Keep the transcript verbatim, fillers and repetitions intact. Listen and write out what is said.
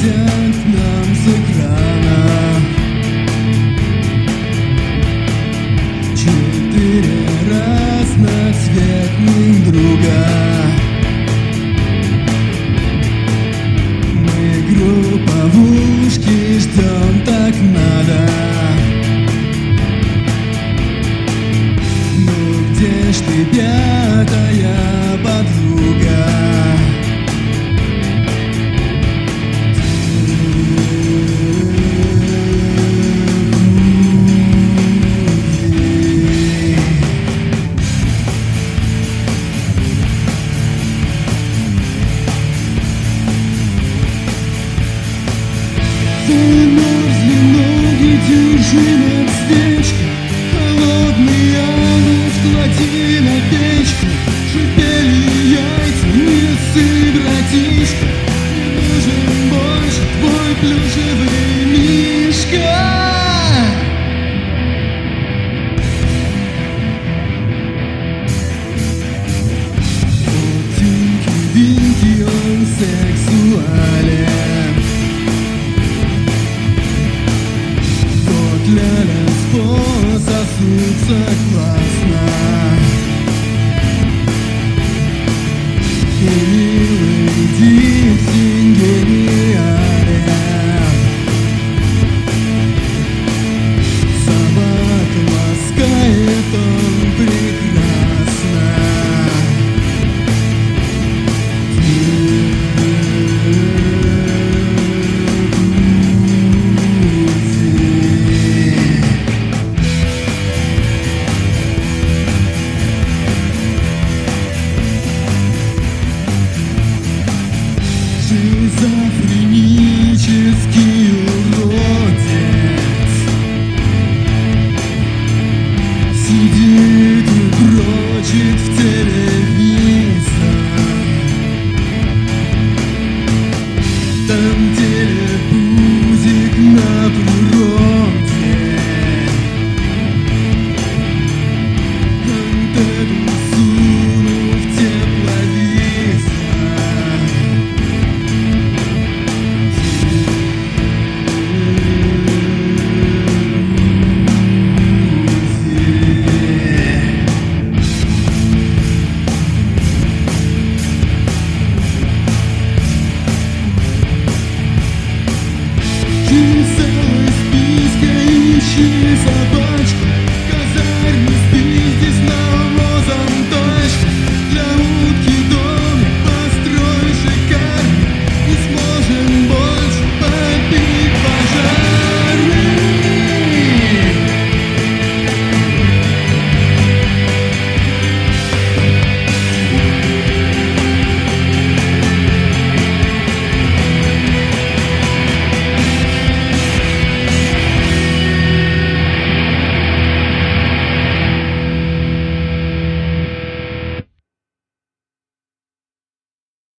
приходят к нам с экрана. Четыре разноцветных друга. Мы групповушки ждем, так надо. Ну где ж ты, пятая подруга? Замерзли ноги, держи над свечкой. Холодный анус клади на печку. Шипели яйца, не ссы, братишка. Не нужен больше твой плюшевый мишка. Вот Тинки-Винки, он сексуален. Ля-ля, сосутся классно. И милый Дипси гениален. Собак ласкает он прекрасно. Шизофренический уродец сидит и дрочит в телевизор. Там телепузик на природе. Антенну сунул в тепловизор. Через целый списка ищи.